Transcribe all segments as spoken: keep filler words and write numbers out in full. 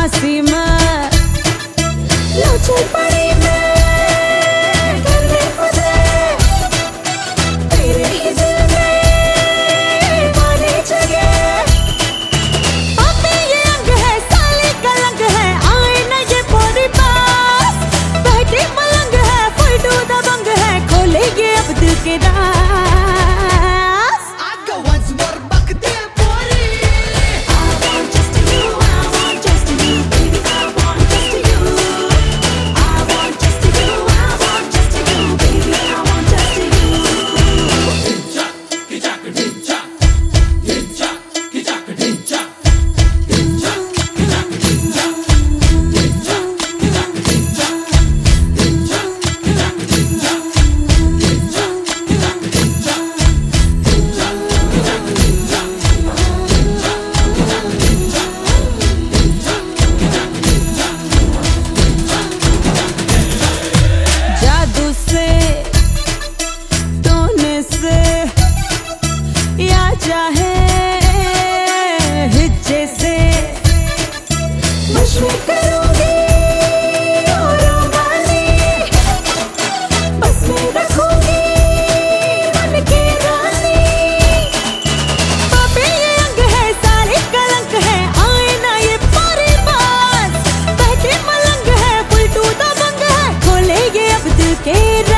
फांसी में लो चल पड़ी मैं करने खुदे तेरे ही दिल में पानी जगे पापी ये अंग है साले कलंक है आए न ये पूरी पास बैठी मलंग है फुलटू दबंग है खोले ये अब दिल के राज चाहे हिज्जे से मशहूर करूंगी औरों वाली बस में रखूंगी मन के रानी पापी ये अंग है सारे कलंक है आए ना ये पारी बात बैठे मलंग है फुलटू दबंग है खोले ये अब दिल के राज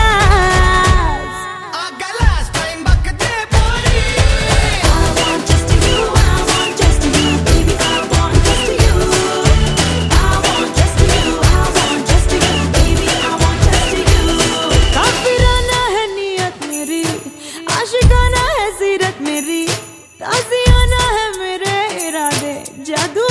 आशिकाना है सीरत मेरी ताज़ियाना है मेरे इरादे जादू